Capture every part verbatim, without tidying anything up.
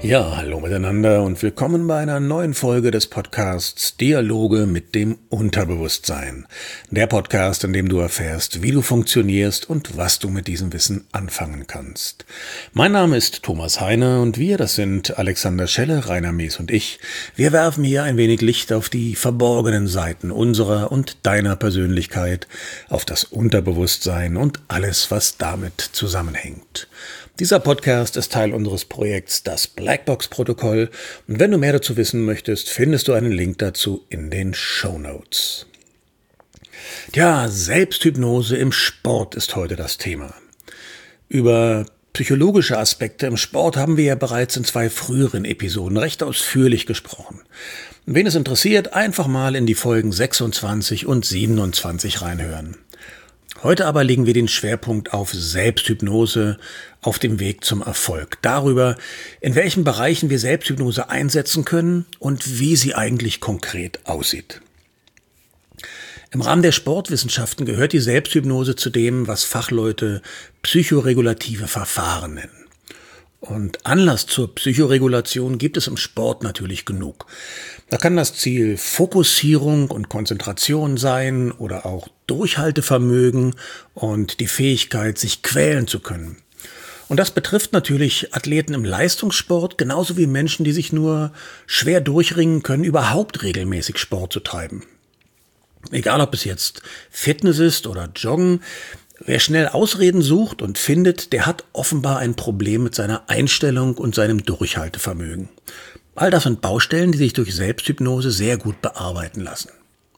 Ja, hallo miteinander und willkommen bei einer neuen Folge des Podcasts Dialoge mit dem Unterbewusstsein. Der Podcast, in dem du erfährst, wie du funktionierst und was du mit diesem Wissen anfangen kannst. Mein Name ist Thomas Heine und wir, das sind Alexander Schelle, Rainer Mees und ich. Wir werfen hier ein wenig Licht auf die verborgenen Seiten unserer und deiner Persönlichkeit, auf das Unterbewusstsein und alles, was damit zusammenhängt. Dieser Podcast ist Teil unseres Projekts Das Blackbox-Protokoll und wenn du mehr dazu wissen möchtest, findest du einen Link dazu in den Shownotes. Tja, Selbsthypnose im Sport ist heute das Thema. Über psychologische Aspekte im Sport haben wir ja bereits in zwei früheren Episoden recht ausführlich gesprochen. Wen es interessiert, einfach mal in die Folgen sechsundzwanzig und siebenundzwanzig reinhören. Heute aber legen wir den Schwerpunkt auf Selbsthypnose auf dem Weg zum Erfolg. Darüber, in welchen Bereichen wir Selbsthypnose einsetzen können und wie sie eigentlich konkret aussieht. Im Rahmen der Sportwissenschaften gehört die Selbsthypnose zu dem, was Fachleute psychoregulative Verfahren nennen. Und Anlass zur Psychoregulation gibt es im Sport natürlich genug. Da kann das Ziel Fokussierung und Konzentration sein oder auch Durchhaltevermögen und die Fähigkeit, sich quälen zu können. Und das betrifft natürlich Athleten im Leistungssport, genauso wie Menschen, die sich nur schwer durchringen können, überhaupt regelmäßig Sport zu treiben. Egal, ob es jetzt Fitness ist oder Joggen, wer schnell Ausreden sucht und findet, der hat offenbar ein Problem mit seiner Einstellung und seinem Durchhaltevermögen. All das sind Baustellen, die sich durch Selbsthypnose sehr gut bearbeiten lassen.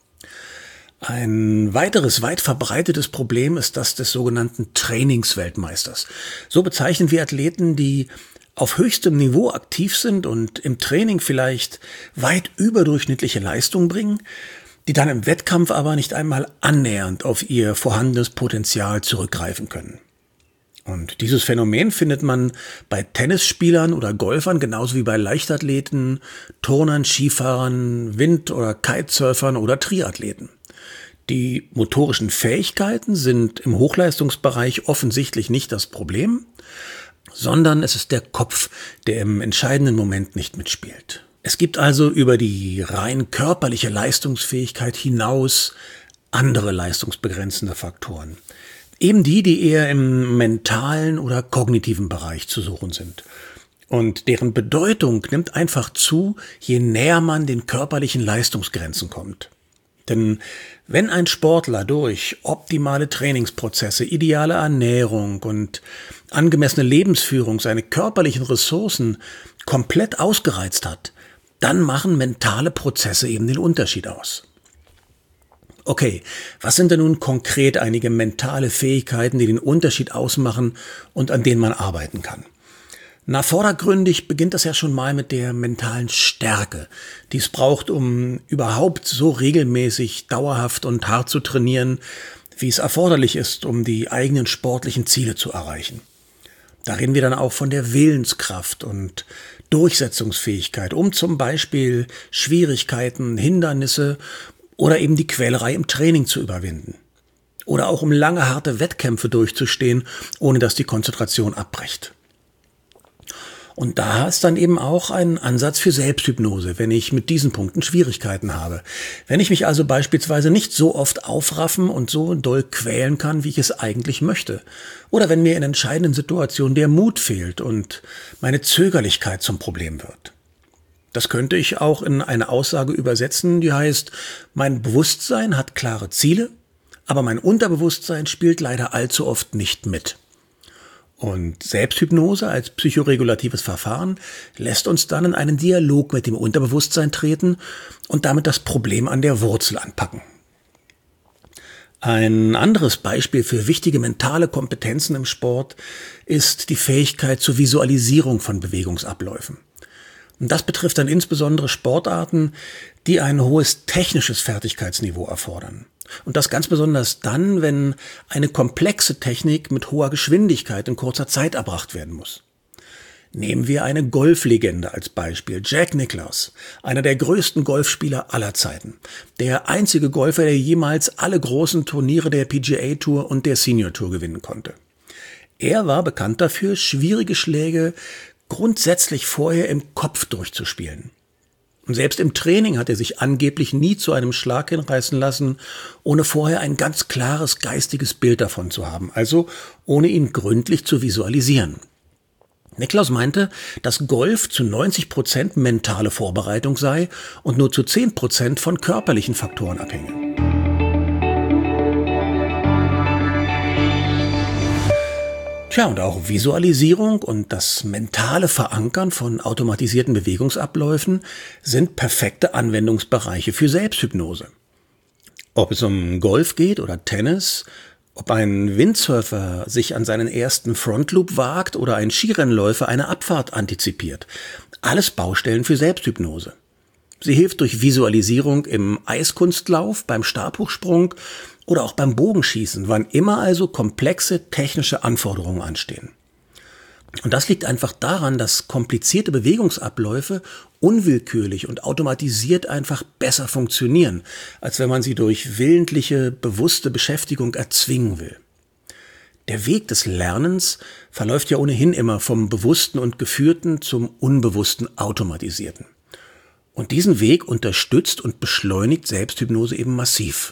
Ein weiteres weit verbreitetes Problem ist das des sogenannten Trainingsweltmeisters. So bezeichnen wir Athleten, die auf höchstem Niveau aktiv sind und im Training vielleicht weit überdurchschnittliche Leistung bringen, die dann im Wettkampf aber nicht einmal annähernd auf ihr vorhandenes Potenzial zurückgreifen können. Und dieses Phänomen findet man bei Tennisspielern oder Golfern genauso wie bei Leichtathleten, Turnern, Skifahrern, Wind- oder Kitesurfern oder Triathleten. Die motorischen Fähigkeiten sind im Hochleistungsbereich offensichtlich nicht das Problem, sondern es ist der Kopf, der im entscheidenden Moment nicht mitspielt. Es gibt also über die rein körperliche Leistungsfähigkeit hinaus andere leistungsbegrenzende Faktoren. Eben die, die eher im mentalen oder kognitiven Bereich zu suchen sind. Und deren Bedeutung nimmt einfach zu, je näher man den körperlichen Leistungsgrenzen kommt. Denn wenn ein Sportler durch optimale Trainingsprozesse, ideale Ernährung und angemessene Lebensführung seine körperlichen Ressourcen komplett ausgereizt hat, dann machen mentale Prozesse eben den Unterschied aus. Okay, was sind denn nun konkret einige mentale Fähigkeiten, die den Unterschied ausmachen und an denen man arbeiten kann? Na, vordergründig beginnt das ja schon mal mit der mentalen Stärke, die es braucht, um überhaupt so regelmäßig, dauerhaft und hart zu trainieren, wie es erforderlich ist, um die eigenen sportlichen Ziele zu erreichen. Da reden wir dann auch von der Willenskraft und Durchsetzungsfähigkeit, um zum Beispiel Schwierigkeiten, Hindernisse oder eben die Quälerei im Training zu überwinden. Oder auch um lange, harte Wettkämpfe durchzustehen, ohne dass die Konzentration abbricht. Und da ist dann eben auch ein Ansatz für Selbsthypnose, wenn ich mit diesen Punkten Schwierigkeiten habe. Wenn ich mich also beispielsweise nicht so oft aufraffen und so doll quälen kann, wie ich es eigentlich möchte. Oder wenn mir in entscheidenden Situationen der Mut fehlt und meine Zögerlichkeit zum Problem wird. Das könnte ich auch in eine Aussage übersetzen, die heißt, mein Bewusstsein hat klare Ziele, aber mein Unterbewusstsein spielt leider allzu oft nicht mit. Und Selbsthypnose als psychoregulatives Verfahren lässt uns dann in einen Dialog mit dem Unterbewusstsein treten und damit das Problem an der Wurzel anpacken. Ein anderes Beispiel für wichtige mentale Kompetenzen im Sport ist die Fähigkeit zur Visualisierung von Bewegungsabläufen. Und das betrifft dann insbesondere Sportarten, die ein hohes technisches Fertigkeitsniveau erfordern. Und das ganz besonders dann, wenn eine komplexe Technik mit hoher Geschwindigkeit in kurzer Zeit erbracht werden muss. Nehmen wir eine Golflegende als Beispiel, Jack Nicklaus, einer der größten Golfspieler aller Zeiten. Der einzige Golfer, der jemals alle großen Turniere der P G A Tour und der Senior Tour gewinnen konnte. Er war bekannt dafür, schwierige Schläge grundsätzlich vorher im Kopf durchzuspielen. Und selbst im Training hat er sich angeblich nie zu einem Schlag hinreißen lassen, ohne vorher ein ganz klares geistiges Bild davon zu haben, also ohne ihn gründlich zu visualisieren. Niklaus meinte, dass Golf zu neunzig Prozent mentale Vorbereitung sei und nur zu zehn Prozent von körperlichen Faktoren abhänge. Tja, und auch Visualisierung und das mentale Verankern von automatisierten Bewegungsabläufen sind perfekte Anwendungsbereiche für Selbsthypnose. Ob es um Golf geht oder Tennis, ob ein Windsurfer sich an seinen ersten Frontloop wagt oder ein Skirennläufer eine Abfahrt antizipiert. Alles Baustellen für Selbsthypnose. Sie hilft durch Visualisierung im Eiskunstlauf, beim Stabhochsprung oder auch beim Bogenschießen, wann immer also komplexe technische Anforderungen anstehen. Und das liegt einfach daran, dass komplizierte Bewegungsabläufe unwillkürlich und automatisiert einfach besser funktionieren, als wenn man sie durch willentliche, bewusste Beschäftigung erzwingen will. Der Weg des Lernens verläuft ja ohnehin immer vom Bewussten und Geführten zum Unbewussten Automatisierten. Und diesen Weg unterstützt und beschleunigt Selbsthypnose eben massiv.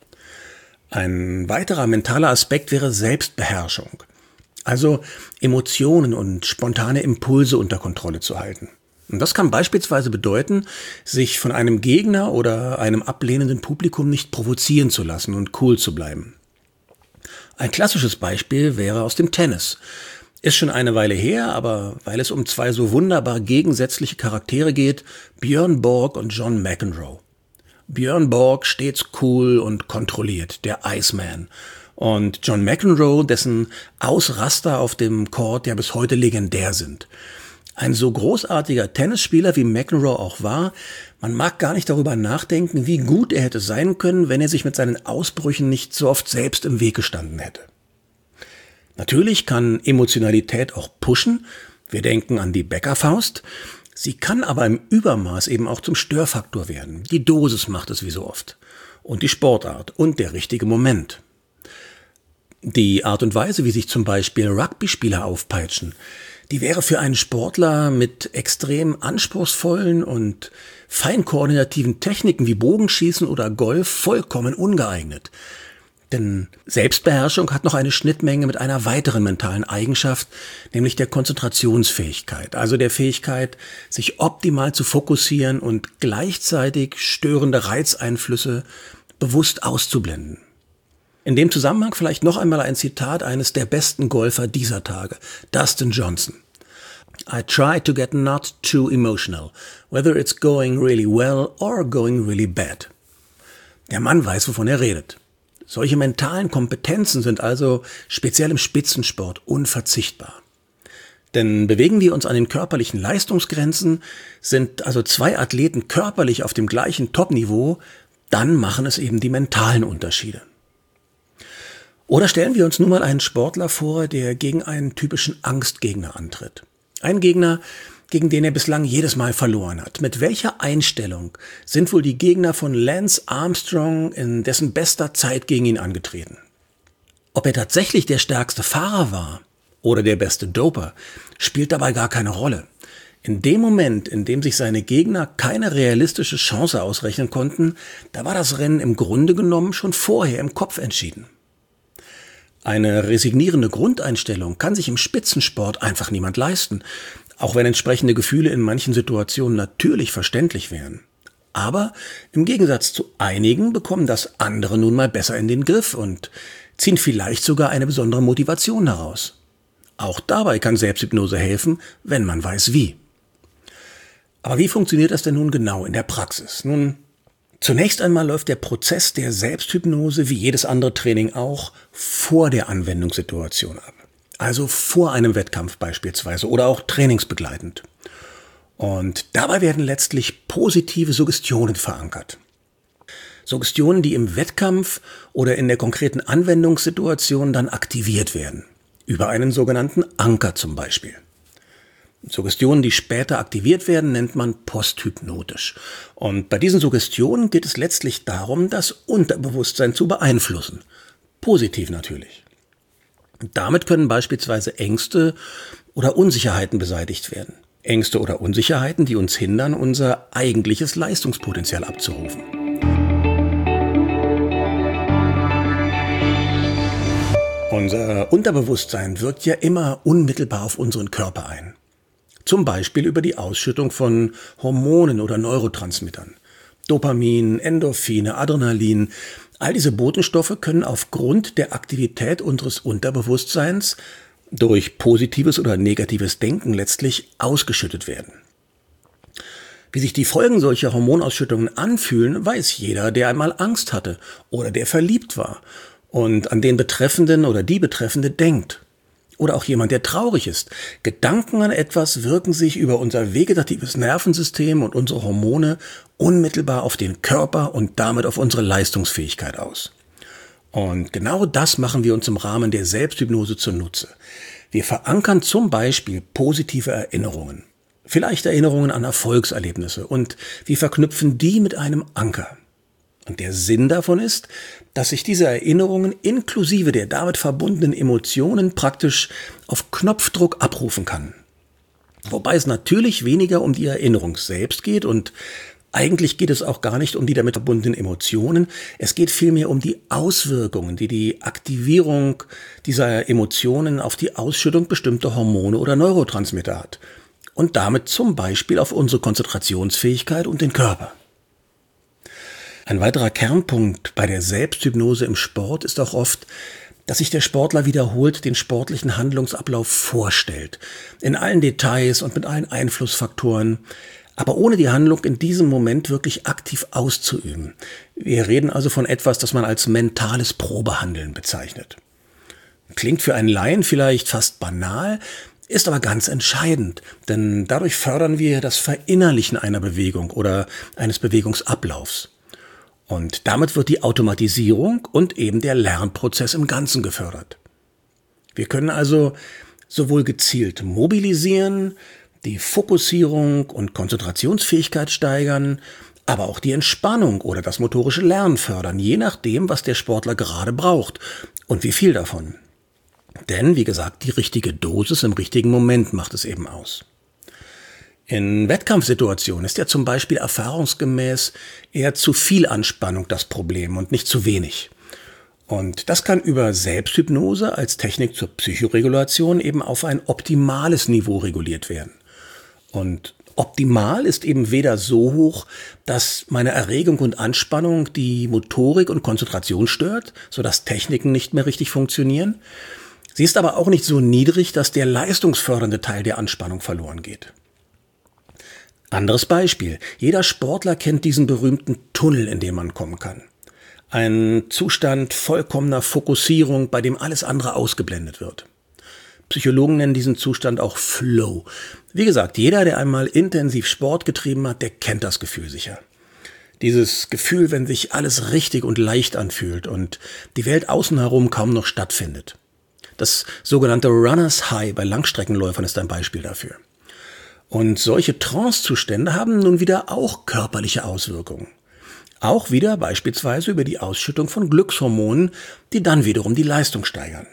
Ein weiterer mentaler Aspekt wäre Selbstbeherrschung. Also Emotionen und spontane Impulse unter Kontrolle zu halten. Und das kann beispielsweise bedeuten, sich von einem Gegner oder einem ablehnenden Publikum nicht provozieren zu lassen und cool zu bleiben. Ein klassisches Beispiel wäre aus dem Tennis. Ist schon eine Weile her, aber weil es um zwei so wunderbar gegensätzliche Charaktere geht, Björn Borg und John McEnroe. Björn Borg stets cool und kontrolliert, der Iceman. Und John McEnroe, dessen Ausraster auf dem Court ja bis heute legendär sind. Ein so großartiger Tennisspieler wie McEnroe auch war, man mag gar nicht darüber nachdenken, wie gut er hätte sein können, wenn er sich mit seinen Ausbrüchen nicht so oft selbst im Weg gestanden hätte. Natürlich kann Emotionalität auch pushen, wir denken an die Bäckerfaust, sie kann aber im Übermaß eben auch zum Störfaktor werden. Die Dosis macht es wie so oft. Und die Sportart und der richtige Moment. Die Art und Weise, wie sich zum Beispiel Rugby-Spieler aufpeitschen, die wäre für einen Sportler mit extrem anspruchsvollen und fein koordinativen Techniken wie Bogenschießen oder Golf vollkommen ungeeignet. Denn Selbstbeherrschung hat noch eine Schnittmenge mit einer weiteren mentalen Eigenschaft, nämlich der Konzentrationsfähigkeit, also der Fähigkeit, sich optimal zu fokussieren und gleichzeitig störende Reizeinflüsse bewusst auszublenden. In dem Zusammenhang vielleicht noch einmal ein Zitat eines der besten Golfer dieser Tage, Dustin Johnson. I try to get not too emotional, whether it's going really well or going really bad. Der Mann weiß, wovon er redet. Solche mentalen Kompetenzen sind also speziell im Spitzensport unverzichtbar. Denn bewegen wir uns an den körperlichen Leistungsgrenzen, sind also zwei Athleten körperlich auf dem gleichen Topniveau, dann machen es eben die mentalen Unterschiede. Oder stellen wir uns nun mal einen Sportler vor, der gegen einen typischen Angstgegner antritt. Ein Gegner, gegen den er bislang jedes Mal verloren hat. Mit welcher Einstellung sind wohl die Gegner von Lance Armstrong in dessen bester Zeit gegen ihn angetreten? Ob er tatsächlich der stärkste Fahrer war oder der beste Doper, spielt dabei gar keine Rolle. In dem Moment, in dem sich seine Gegner keine realistische Chance ausrechnen konnten, da war das Rennen im Grunde genommen schon vorher im Kopf entschieden. Eine resignierende Grundeinstellung kann sich im Spitzensport einfach niemand leisten, auch wenn entsprechende Gefühle in manchen Situationen natürlich verständlich wären. Aber im Gegensatz zu einigen bekommen das andere nun mal besser in den Griff und ziehen vielleicht sogar eine besondere Motivation daraus. Auch dabei kann Selbsthypnose helfen, wenn man weiß wie. Aber wie funktioniert das denn nun genau in der Praxis? Nun, zunächst einmal läuft der Prozess der Selbsthypnose wie jedes andere Training auch vor der Anwendungssituation ab. Also vor einem Wettkampf beispielsweise oder auch trainingsbegleitend. Und dabei werden letztlich positive Suggestionen verankert. Suggestionen, die im Wettkampf oder in der konkreten Anwendungssituation dann aktiviert werden. Über einen sogenannten Anker zum Beispiel. Suggestionen, die später aktiviert werden, nennt man posthypnotisch. Und bei diesen Suggestionen geht es letztlich darum, das Unterbewusstsein zu beeinflussen. Positiv natürlich. Damit können beispielsweise Ängste oder Unsicherheiten beseitigt werden. Ängste oder Unsicherheiten, die uns hindern, unser eigentliches Leistungspotenzial abzurufen. Unser Unterbewusstsein wirkt ja immer unmittelbar auf unseren Körper ein. Zum Beispiel über die Ausschüttung von Hormonen oder Neurotransmittern. Dopamin, Endorphine, Adrenalin, all diese Botenstoffe können aufgrund der Aktivität unseres Unterbewusstseins durch positives oder negatives Denken letztlich ausgeschüttet werden. Wie sich die Folgen solcher Hormonausschüttungen anfühlen, weiß jeder, der einmal Angst hatte oder der verliebt war und an den Betreffenden oder die Betreffende denkt. Oder auch jemand, der traurig ist. Gedanken an etwas wirken sich über unser vegetatives Nervensystem und unsere Hormone unmittelbar auf den Körper und damit auf unsere Leistungsfähigkeit aus. Und genau das machen wir uns im Rahmen der Selbsthypnose zunutze. Wir verankern zum Beispiel positive Erinnerungen, vielleicht Erinnerungen an Erfolgserlebnisse, und wir verknüpfen die mit einem Anker. Und der Sinn davon ist, dass sich diese Erinnerungen inklusive der damit verbundenen Emotionen praktisch auf Knopfdruck abrufen kann. Wobei es natürlich weniger um die Erinnerung selbst geht und eigentlich geht es auch gar nicht um die damit verbundenen Emotionen. Es geht vielmehr um die Auswirkungen, die die Aktivierung dieser Emotionen auf die Ausschüttung bestimmter Hormone oder Neurotransmitter hat. Und damit zum Beispiel auf unsere Konzentrationsfähigkeit und den Körper. Ein weiterer Kernpunkt bei der Selbsthypnose im Sport ist auch oft, dass sich der Sportler wiederholt den sportlichen Handlungsablauf vorstellt. In allen Details und mit allen Einflussfaktoren, aber ohne die Handlung in diesem Moment wirklich aktiv auszuüben. Wir reden also von etwas, das man als mentales Probehandeln bezeichnet. Klingt für einen Laien vielleicht fast banal, ist aber ganz entscheidend, denn dadurch fördern wir das Verinnerlichen einer Bewegung oder eines Bewegungsablaufs. Und damit wird die Automatisierung und eben der Lernprozess im Ganzen gefördert. Wir können also sowohl gezielt mobilisieren, die Fokussierung und Konzentrationsfähigkeit steigern, aber auch die Entspannung oder das motorische Lernen fördern, je nachdem, was der Sportler gerade braucht und wie viel davon. Denn, wie gesagt, die richtige Dosis im richtigen Moment macht es eben aus. In Wettkampfsituationen ist ja zum Beispiel erfahrungsgemäß eher zu viel Anspannung das Problem und nicht zu wenig. Und das kann über Selbsthypnose als Technik zur Psychoregulation eben auf ein optimales Niveau reguliert werden. Und optimal ist eben weder so hoch, dass meine Erregung und Anspannung die Motorik und Konzentration stört, sodass Techniken nicht mehr richtig funktionieren. Sie ist aber auch nicht so niedrig, dass der leistungsfördernde Teil der Anspannung verloren geht. Anderes Beispiel. Jeder Sportler kennt diesen berühmten Tunnel, in den man kommen kann. Ein Zustand vollkommener Fokussierung, bei dem alles andere ausgeblendet wird. Psychologen nennen diesen Zustand auch Flow. Wie gesagt, jeder, der einmal intensiv Sport getrieben hat, der kennt das Gefühl sicher. Dieses Gefühl, wenn sich alles richtig und leicht anfühlt und die Welt außen herum kaum noch stattfindet. Das sogenannte Runner's High bei Langstreckenläufern ist ein Beispiel dafür. Und solche Trancezustände haben nun wieder auch körperliche Auswirkungen. Auch wieder beispielsweise über die Ausschüttung von Glückshormonen, die dann wiederum die Leistung steigern.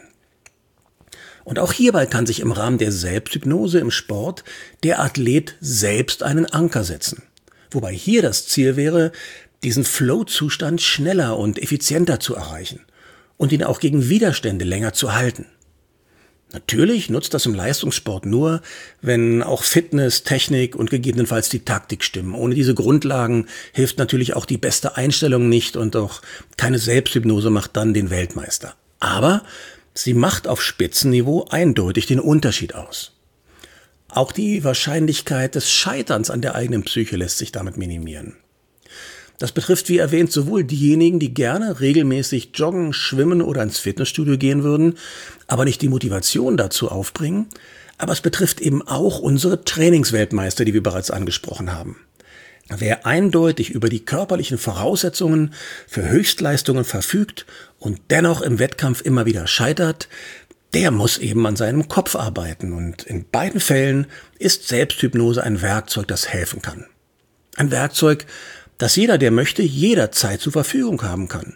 Und auch hierbei kann sich im Rahmen der Selbsthypnose im Sport der Athlet selbst einen Anker setzen. Wobei hier das Ziel wäre, diesen Flow-Zustand schneller und effizienter zu erreichen und ihn auch gegen Widerstände länger zu halten. Natürlich nutzt das im Leistungssport nur, wenn auch Fitness, Technik und gegebenenfalls die Taktik stimmen. Ohne diese Grundlagen hilft natürlich auch die beste Einstellung nicht und auch keine Selbsthypnose macht dann den Weltmeister. Aber sie macht auf Spitzenniveau eindeutig den Unterschied aus. Auch die Wahrscheinlichkeit des Scheiterns an der eigenen Psyche lässt sich damit minimieren. Das betrifft, wie erwähnt, sowohl diejenigen, die gerne regelmäßig joggen, schwimmen oder ins Fitnessstudio gehen würden, aber nicht die Motivation dazu aufbringen. Aber es betrifft eben auch unsere Trainingsweltmeister, die wir bereits angesprochen haben. Wer eindeutig über die körperlichen Voraussetzungen für Höchstleistungen verfügt und dennoch im Wettkampf immer wieder scheitert, der muss eben an seinem Kopf arbeiten. Und in beiden Fällen ist Selbsthypnose ein Werkzeug, das helfen kann. Ein Werkzeug, das jeder, der möchte, jederzeit zur Verfügung haben kann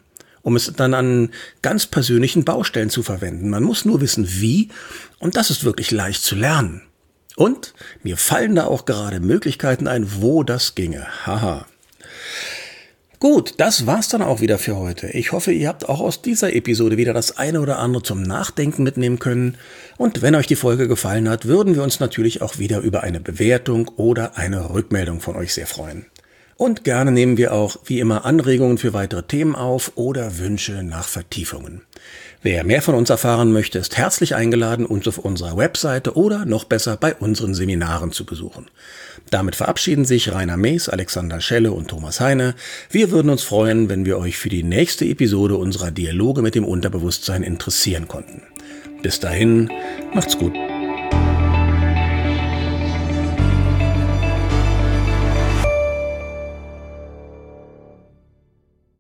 um es dann an ganz persönlichen Baustellen zu verwenden. Man muss nur wissen, wie, und das ist wirklich leicht zu lernen. Und mir fallen da auch gerade Möglichkeiten ein, wo das ginge. Haha. Gut, das war's dann auch wieder für heute. Ich hoffe, ihr habt auch aus dieser Episode wieder das eine oder andere zum Nachdenken mitnehmen können. Und wenn euch die Folge gefallen hat, würden wir uns natürlich auch wieder über eine Bewertung oder eine Rückmeldung von euch sehr freuen. Und gerne nehmen wir auch, wie immer, Anregungen für weitere Themen auf oder Wünsche nach Vertiefungen. Wer mehr von uns erfahren möchte, ist herzlich eingeladen, uns auf unserer Webseite oder noch besser bei unseren Seminaren zu besuchen. Damit verabschieden sich Rainer Mees, Alexander Schelle und Thomas Heine. Wir würden uns freuen, wenn wir euch für die nächste Episode unserer Dialoge mit dem Unterbewusstsein interessieren konnten. Bis dahin, macht's gut.